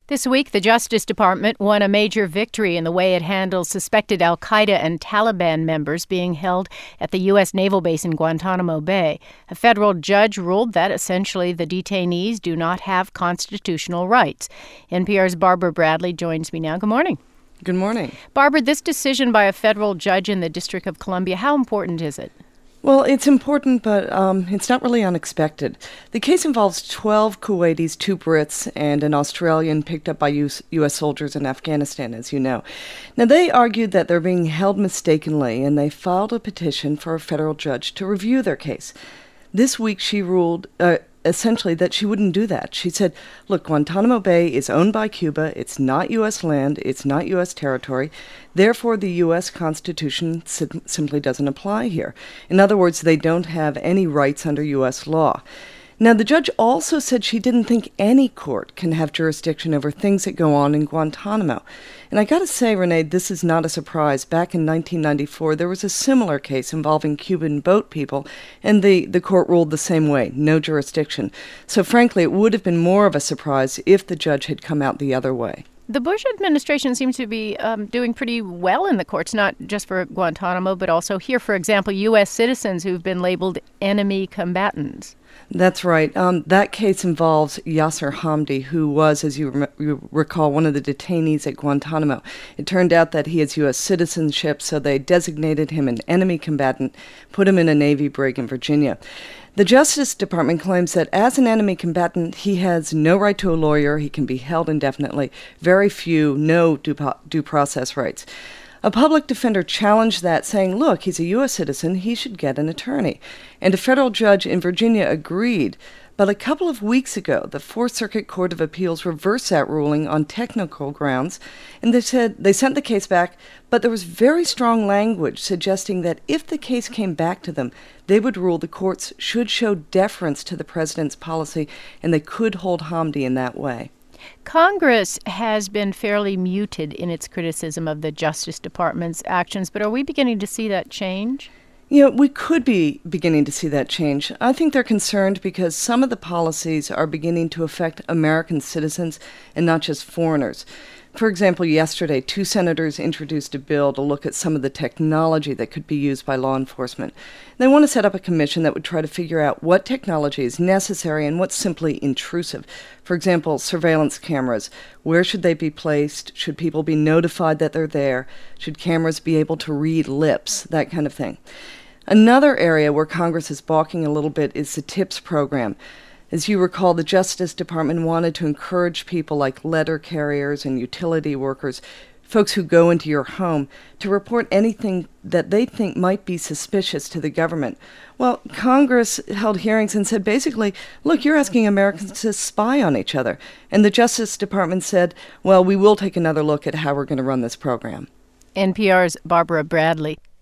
This week, the Justice Department won a major victory in the way it handles suspected al-Qaeda and Taliban members being held at the U.S. naval base in Guantanamo Bay. A federal judge ruled that essentially the detainees do not have constitutional rights. NPR's Barbara Bradley joins me now. Good morning. Good morning. Barbara, this decision by a federal judge in the District of Columbia, how important is it? Well, it's important, but it's not really unexpected. The case involves 12 Kuwaitis, 2 Brits, and an Australian picked up by U.S. soldiers in Afghanistan, as you know. Now, they argued that they're being held mistakenly, and they filed a petition for a federal judge to review their case. This week, she ruled essentially that she wouldn't do that. She said, look, Guantanamo Bay is owned by Cuba. It's not U.S. land. It's not U.S. territory. Therefore, the U.S. Constitution simply doesn't apply here. In other words, they don't have any rights under U.S. law. Now, the judge also said she didn't think any court can have jurisdiction over things that go on in Guantanamo. And I got to say, Renee, this is not a surprise. Back in 1994, there was a similar case involving Cuban boat people, and the court ruled the same way, no jurisdiction. So frankly, it would have been more of a surprise if the judge had come out the other way. The Bush administration seems to be doing pretty well in the courts, not just for Guantanamo, but also here, for example, U.S. citizens who've been labeled enemy combatants. That's right. That case involves Yasir Hamdi, who was, as you recall, one of the detainees at Guantanamo. It turned out that he has U.S. citizenship, so they designated him an enemy combatant, put him in a Navy brig in Virginia. The Justice Department claims that as an enemy combatant, he has no right to a lawyer, he can be held indefinitely, very few, no due process rights. A public defender challenged that, saying, look, he's a U.S. citizen, he should get an attorney. And a federal judge in Virginia agreed. But a couple of weeks ago, the Fourth Circuit Court of Appeals reversed that ruling on technical grounds, and they said they sent the case back, but there was very strong language suggesting that if the case came back to them, they would rule the courts should show deference to the president's policy, and they could hold Hamdi in that way. Congress has been fairly muted in its criticism of the Justice Department's actions, but are we beginning to see that change? You know, we could be beginning to see that change. I think they're concerned because some of the policies are beginning to affect American citizens and not just foreigners. For example, yesterday, 2 senators introduced a bill to look at some of the technology that could be used by law enforcement. They want to set up a commission that would try to figure out what technology is necessary and what's simply intrusive. For example, surveillance cameras. Where should they be placed? Should people be notified that they're there? Should cameras be able to read lips? That kind of thing. Another area where Congress is balking a little bit is the TIPS program. As you recall, the Justice Department wanted to encourage people like letter carriers and utility workers, folks who go into your home, to report anything that they think might be suspicious to the government. Well, Congress held hearings and said basically, look, you're asking Americans to spy on each other. And the Justice Department said, well, we will take another look at how we're going to run this program. NPR's Barbara Bradley.